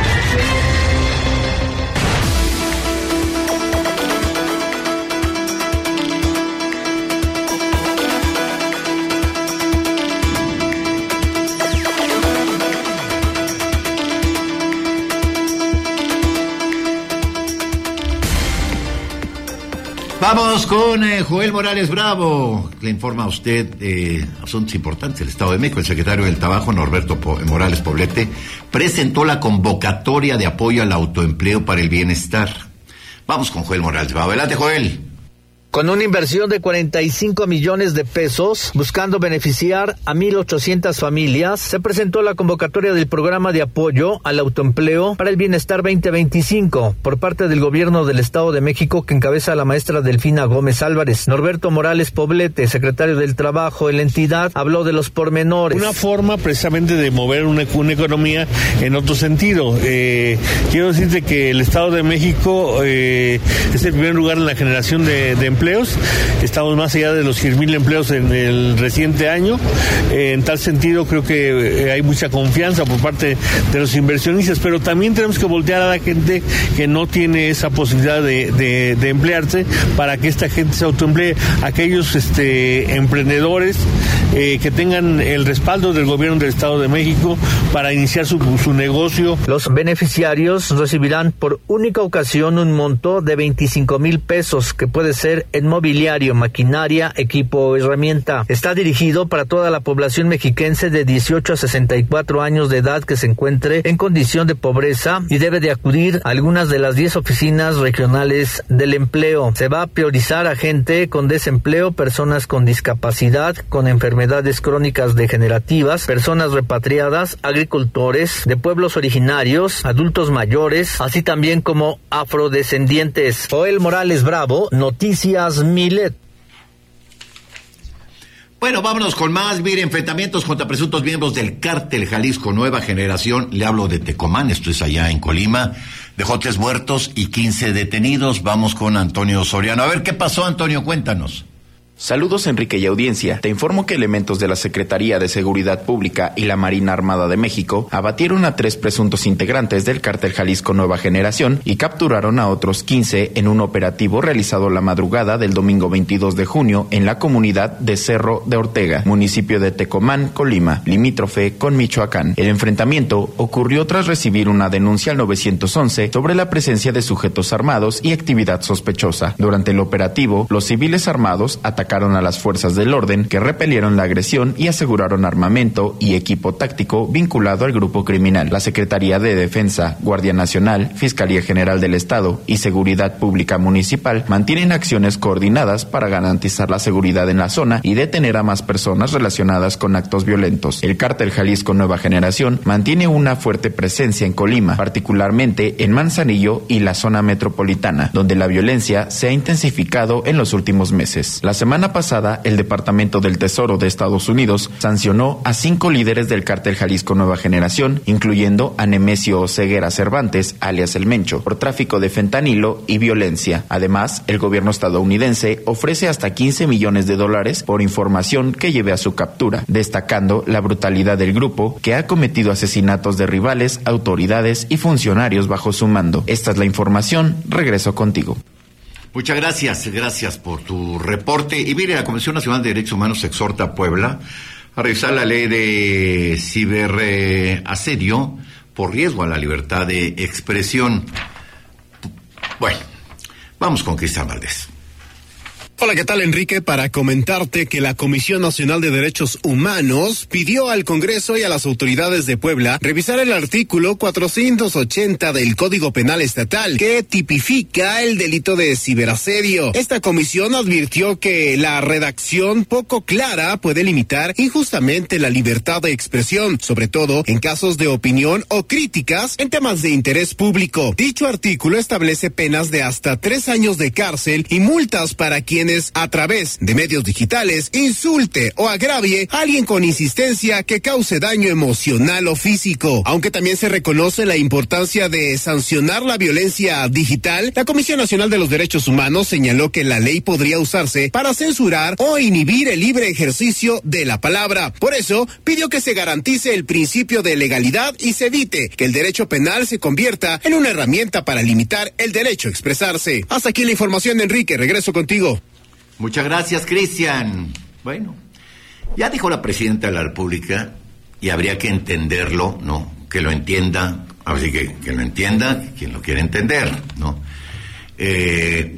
Vamos con eh, Joel Morales Bravo, le informa a usted eh, asuntos importantes del Estado de México. El secretario del Trabajo, Norberto po- Morales Poblete, presentó la convocatoria de apoyo al autoempleo para el bienestar. Vamos con Joel Morales Bravo. Adelante, Joel. Con una inversión de cuarenta y cinco millones de pesos, buscando beneficiar a mil ochocientas familias, se presentó la convocatoria del programa de apoyo al autoempleo para el bienestar veinte veinticinco por parte del gobierno del Estado de México, que encabeza la maestra Delfina Gómez Álvarez. Norberto Morales Poblete, secretario del Trabajo en la entidad, habló de los pormenores. Una forma precisamente de mover una, una economía en otro sentido. Eh, quiero decirte que el Estado de México eh, es el primer lugar en la generación de, de empleos. Estamos más allá de los diez mil empleos en el reciente año. Eh, en tal sentido, creo que eh, hay mucha confianza por parte de los inversionistas, pero también tenemos que voltear a la gente que no tiene esa posibilidad de, de, de emplearse, para que esta gente se autoemplee. Aquellos este, emprendedores eh, que tengan el respaldo del gobierno del Estado de México para iniciar su, su negocio. Los beneficiarios recibirán por única ocasión un monto de veinticinco mil pesos, que puede ser en mobiliario, maquinaria, equipo o herramienta. Está dirigido para toda la población mexiquense de dieciocho a sesenta y cuatro años de edad que se encuentre en condición de pobreza y debe de acudir a algunas de las diez oficinas regionales del empleo. Se va a priorizar a gente con desempleo, personas con discapacidad, con enfermedades crónicas degenerativas, personas repatriadas, agricultores de pueblos originarios, adultos mayores, así también como afrodescendientes. Joel Morales Bravo, Noticias Milet. Bueno, vámonos con más. Mire, enfrentamientos contra presuntos miembros del Cártel Jalisco Nueva Generación. Le hablo de Tecomán, esto es allá en Colima. Dejó tres muertos y quince detenidos. Vamos con Antonio Soriano. A ver, ¿qué pasó, Antonio? Cuéntanos. Saludos, Enrique y audiencia. Te informo que elementos de la Secretaría de Seguridad Pública y la Marina Armada de México abatieron a tres presuntos integrantes del Cártel Jalisco Nueva Generación y capturaron a otros quince en un operativo realizado la madrugada del domingo veintidós de junio en la comunidad de Cerro de Ortega, municipio de Tecomán, Colima, limítrofe con Michoacán. El enfrentamiento ocurrió tras recibir una denuncia al nueve once sobre la presencia de sujetos armados y actividad sospechosa. Durante el operativo, los civiles armados atacaron a las fuerzas del orden, que repelieron la agresión y aseguraron armamento y equipo táctico vinculado al grupo criminal. La Secretaría de Defensa, Guardia Nacional, Fiscalía General del Estado y Seguridad Pública Municipal mantienen acciones coordinadas para garantizar la seguridad en la zona y detener a más personas relacionadas con actos violentos. El Cártel Jalisco Nueva Generación mantiene una fuerte presencia en Colima, particularmente en Manzanillo y la zona metropolitana, donde la violencia se ha intensificado en los últimos meses. La semana semana pasada, el Departamento del Tesoro de Estados Unidos sancionó a cinco líderes del Cártel Jalisco Nueva Generación, incluyendo a Nemesio Oseguera Cervantes, alias El Mencho, por tráfico de fentanilo y violencia. Además, el gobierno estadounidense ofrece hasta quince millones de dólares por información que lleve a su captura, destacando la brutalidad del grupo, que ha cometido asesinatos de rivales, autoridades y funcionarios bajo su mando. Esta es la información. Regreso contigo. Muchas gracias, gracias por tu reporte. Y mire, la Comisión Nacional de Derechos Humanos exhorta a Puebla a revisar la ley de ciberasedio por riesgo a la libertad de expresión. Bueno, vamos con Cristian Valdés. Hola, ¿qué tal, Enrique? Para comentarte que la Comisión Nacional de Derechos Humanos pidió al Congreso y a las autoridades de Puebla revisar el artículo cuatrocientos ochenta del Código Penal Estatal, que tipifica el delito de ciberasedio. Esta comisión advirtió que la redacción poco clara puede limitar injustamente la libertad de expresión, sobre todo en casos de opinión o críticas en temas de interés público. Dicho artículo establece penas de hasta tres años de cárcel y multas para quienes a través de medios digitales insulte o agravie a alguien con insistencia que cause daño emocional o físico. Aunque también se reconoce la importancia de sancionar la violencia digital, la Comisión Nacional de los Derechos Humanos señaló que la ley podría usarse para censurar o inhibir el libre ejercicio de la palabra. Por eso, pidió que se garantice el principio de legalidad y se evite que el derecho penal se convierta en una herramienta para limitar el derecho a expresarse. Hasta aquí la información, Enrique. Regreso contigo. Muchas gracias, Cristian. Bueno, ya dijo la presidenta de la República, y habría que entenderlo, ¿no? Que lo entienda, así que que lo entienda quien lo quiere entender, ¿no? Eh,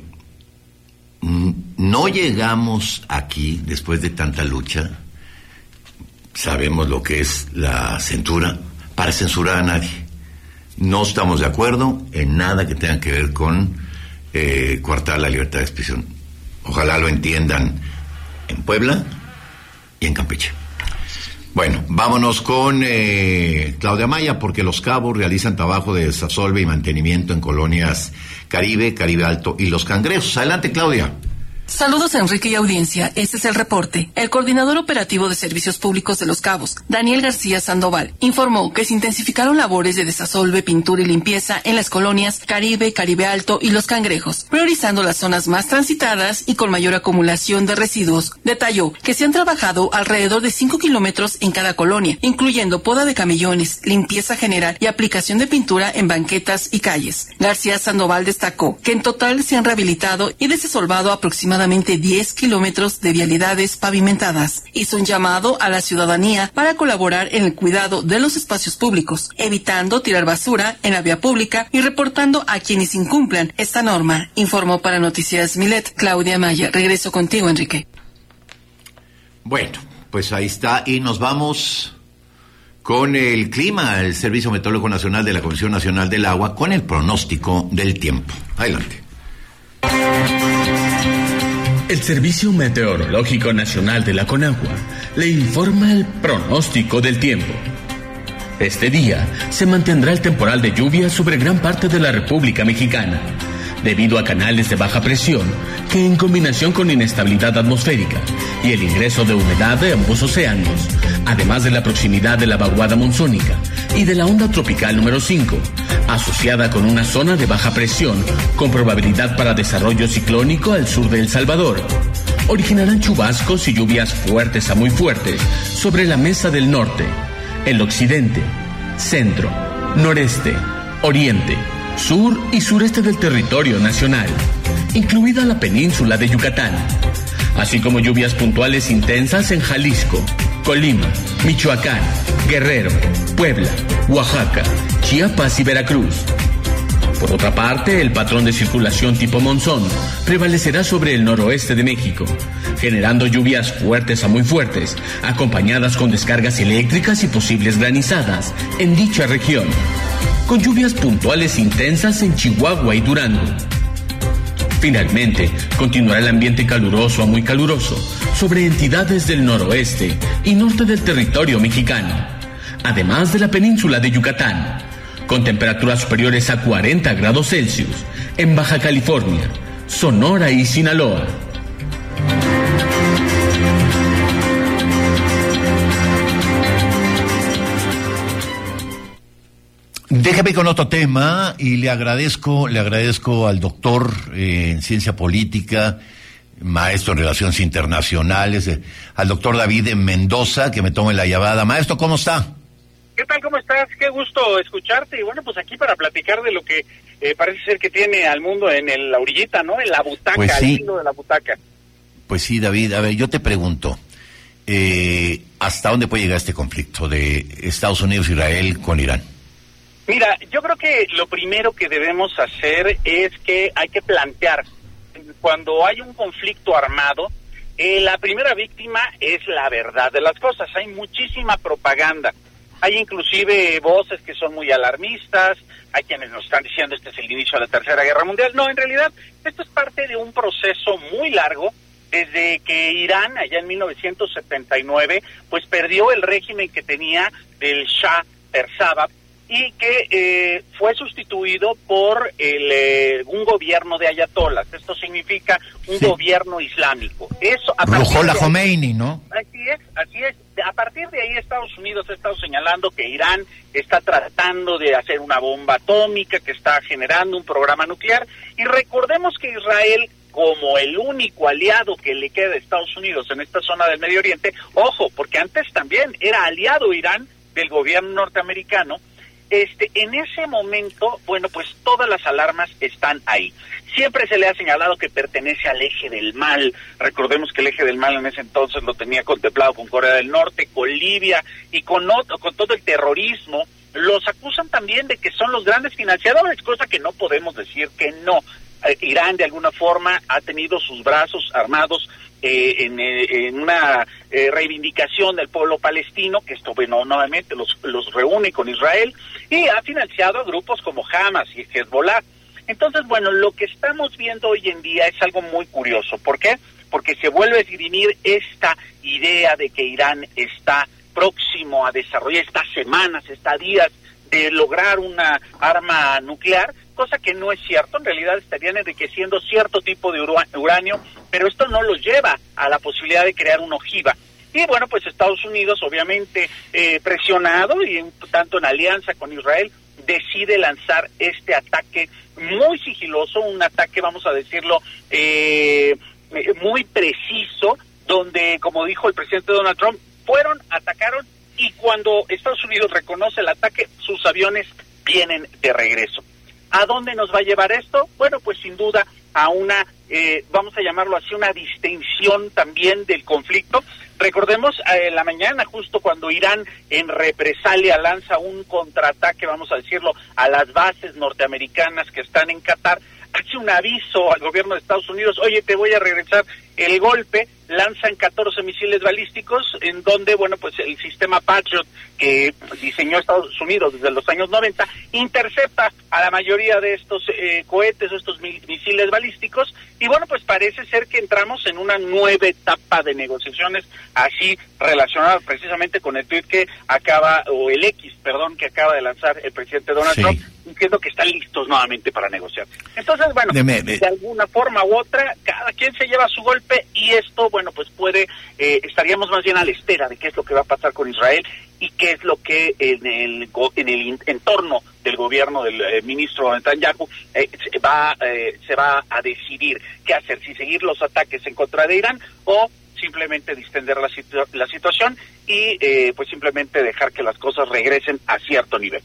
no llegamos aquí, después de tanta lucha, sabemos lo que es la censura, para censurar a nadie. No estamos de acuerdo en nada que tenga que ver con eh, coartar la libertad de expresión. Ojalá lo entiendan en Puebla y en Campeche. Bueno, vámonos con eh, Claudia Maya, porque Los Cabos realizan trabajo de desasolve y mantenimiento en colonias Caribe, Caribe Alto y Los Cangrejos. Adelante, Claudia. Saludos, Enrique y audiencia. Este es el reporte. El coordinador operativo de Servicios Públicos de Los Cabos, Daniel García Sandoval, informó que se intensificaron labores de desasolve, pintura y limpieza en las colonias Caribe, Caribe Alto y Los Cangrejos, priorizando las zonas más transitadas y con mayor acumulación de residuos. Detalló que se han trabajado alrededor de cinco kilómetros en cada colonia, incluyendo poda de camellones, limpieza general y aplicación de pintura en banquetas y calles. García Sandoval destacó que en total se han rehabilitado y desasolvado aproximadamente aproximadamente diez kilómetros de vialidades pavimentadas. Hizo un llamado a la ciudadanía para colaborar en el cuidado de los espacios públicos, evitando tirar basura en la vía pública y reportando a quienes incumplan esta norma. Informó para Noticias Milet Claudia Maya. Regreso contigo, Enrique. Bueno, pues ahí está, y nos vamos con el clima, el Servicio Meteorológico Nacional de la Comisión Nacional del Agua, con el pronóstico del tiempo. Adelante. El Servicio Meteorológico Nacional de la Conagua le informa el pronóstico del tiempo. Este día se mantendrá el temporal de lluvia sobre gran parte de la República Mexicana, debido a canales de baja presión que, en combinación con inestabilidad atmosférica y el ingreso de humedad de ambos océanos, además de la proximidad de la vaguada monzónica y de la onda tropical número cinco, asociada con una zona de baja presión con probabilidad para desarrollo ciclónico al sur de El Salvador, originarán chubascos y lluvias fuertes a muy fuertes sobre la Mesa del Norte, el occidente, centro, noreste, oriente, sur y sureste del territorio nacional, incluida la península de Yucatán, así como lluvias puntuales intensas en Jalisco, Colima, Michoacán, Guerrero, Puebla, Oaxaca, Chiapas y Veracruz. Por otra parte, el patrón de circulación tipo monzón prevalecerá sobre el noroeste de México, generando lluvias fuertes a muy fuertes, acompañadas con descargas eléctricas y posibles granizadas en dicha región, con lluvias puntuales intensas en Chihuahua y Durango. Finalmente, continuará el ambiente caluroso a muy caluroso sobre entidades del noroeste y norte del territorio mexicano, además de la península de Yucatán, con temperaturas superiores a cuarenta grados Celsius en Baja California, Sonora y Sinaloa. Déjame con otro tema, y le agradezco, le agradezco al doctor eh, en ciencia política, maestro en relaciones internacionales, eh, al doctor David Mendoza, que me tome la llamada. Maestro, ¿cómo está? ¿Qué tal? ¿Cómo estás? Qué gusto escucharte. Y bueno, pues aquí para platicar de lo que eh, parece ser que tiene al mundo en el, la orillita, ¿no? En la butaca, pues sí. Al hilo de la butaca. Pues sí, David. A ver, yo te pregunto, eh, ¿hasta dónde puede llegar este conflicto de Estados Unidos-Israel con Irán? Mira, yo creo que lo primero que debemos hacer es que hay que plantear, cuando hay un conflicto armado, eh, la primera víctima es la verdad de las cosas. Hay muchísima propaganda. Hay inclusive voces que son muy alarmistas, hay quienes nos están diciendo este es el inicio de la Tercera Guerra Mundial. No, en realidad, esto es parte de un proceso muy largo, desde que Irán, allá en mil novecientos setenta y nueve, pues perdió el régimen que tenía del Shah Persabab, y que eh, fue sustituido por el, eh, un gobierno de ayatolas. Esto significa un sí. gobierno islámico. Eso a Ruhollah Khomeini, ¿no? Así es, así es. A partir de ahí Estados Unidos ha estado señalando que Irán está tratando de hacer una bomba atómica, que está generando un programa nuclear, y recordemos que Israel, como el único aliado que le queda a Estados Unidos en esta zona del Medio Oriente, ojo, porque antes también era aliado Irán del gobierno norteamericano. Este, en ese momento, bueno, pues todas las alarmas están ahí. Siempre se le ha señalado que pertenece al eje del mal. Recordemos que el eje del mal en ese entonces lo tenía contemplado con Corea del Norte, con Libia y con, otro, con todo el terrorismo. Los acusan también de que son los grandes financiadores, cosa que no podemos decir que no. Eh, Irán de alguna forma ha tenido sus brazos armados Eh, en, eh, en una eh, reivindicación del pueblo palestino, que esto, bueno, nuevamente los, los reúne con Israel, y ha financiado a grupos como Hamas y Hezbollah. Entonces, bueno, lo que estamos viendo hoy en día es algo muy curioso. ¿Por qué? Porque se vuelve a dirimir esta idea de que Irán está próximo a desarrollar, estas semanas, está a días de lograr una arma nuclear, cosa que no es cierto. En realidad estarían enriqueciendo cierto tipo de uranio, pero esto no los lleva a la posibilidad de crear una ojiva. Y bueno, pues Estados Unidos, obviamente eh, presionado y en, tanto en alianza con Israel, decide lanzar este ataque muy sigiloso, un ataque, vamos a decirlo, eh, muy preciso, donde, como dijo el presidente Donald Trump, fueron, atacaron, y cuando Estados Unidos reconoce el ataque, sus aviones vienen de regreso. ¿A dónde nos va a llevar esto? Bueno, pues sin duda a una eh, vamos a llamarlo así, una distensión también del conflicto. Recordemos, eh, en la mañana, justo cuando Irán en represalia lanza un contraataque, vamos a decirlo, a las bases norteamericanas que están en Qatar, hace un aviso al gobierno de Estados Unidos, oye, te voy a regresar el golpe, lanzan catorce misiles balísticos, en donde, bueno, pues el sistema Patriot que diseñó Estados Unidos desde los años noventa, intercepta a la mayoría de estos eh, cohetes, estos mi misiles balísticos, y bueno, pues parece ser que entramos en una nueva etapa de negociaciones, así relacionada precisamente con el tuit que acaba, o el X, perdón, que acaba de lanzar el presidente Donald sí. Trump, diciendo que están listos nuevamente para negociar. Entonces, bueno, de, de, de alguna forma u otra, cada quien se lleva su golpe, y esto, bueno, pues puede, eh, estaríamos más bien a la espera de qué es lo que va a pasar con Israel y qué es lo que en el en el entorno del gobierno del eh, ministro Netanyahu eh, se va eh, se va a decidir qué hacer, si seguir los ataques en contra de Irán o simplemente distender la, situ la situación y eh, pues simplemente dejar que las cosas regresen a cierto nivel.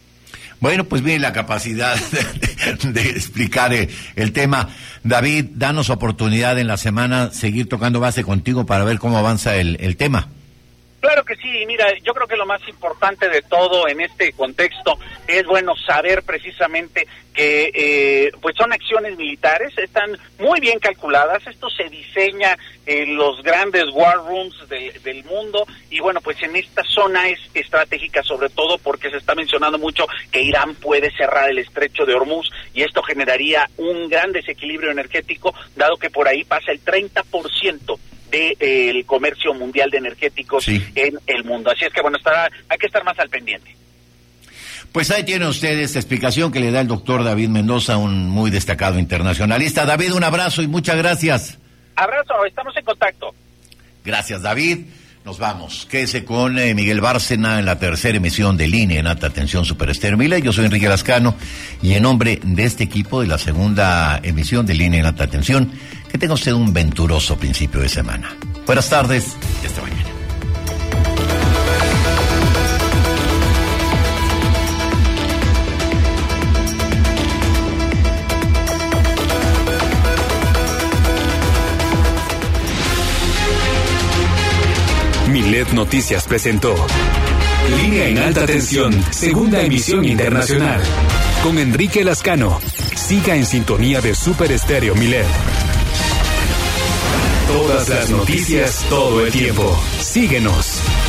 Bueno, pues bien, la capacidad de, de explicar eh, el tema. David, danos oportunidad en la semana seguir tocando base contigo para ver cómo avanza el, el tema. Claro que sí, mira, yo creo que lo más importante de todo en este contexto es, bueno, saber precisamente que eh, pues son acciones militares, están muy bien calculadas, esto se diseña en los grandes war rooms de, del mundo, y bueno, pues en esta zona es estratégica, sobre todo porque se está mencionando mucho que Irán puede cerrar el estrecho de Hormuz, y esto generaría un gran desequilibrio energético, dado que por ahí pasa el treinta por ciento del de, eh, comercio mundial de energéticos sí. en el mundo. Así es que, bueno, estará, hay que estar más al pendiente. Pues ahí tienen ustedes esta explicación que le da el doctor David Mendoza, un muy destacado internacionalista. David, un abrazo y muchas gracias. Abrazo, estamos en contacto. Gracias, David. Nos vamos. Quédese con eh, Miguel Bárcena en la tercera emisión de Línea en Alta Tensión Super Estéreo Milet. Yo soy Enrique Lascano y en nombre de este equipo de la segunda emisión de Línea en Alta Tensión, que tenga usted un venturoso principio de semana. Buenas tardes y hasta mañana. Milet Noticias presentó Línea en Alta Tensión, segunda emisión internacional, con Enrique Lascano. Siga en sintonía de Super Estéreo Milet. Todas las noticias, todo el tiempo. Síguenos.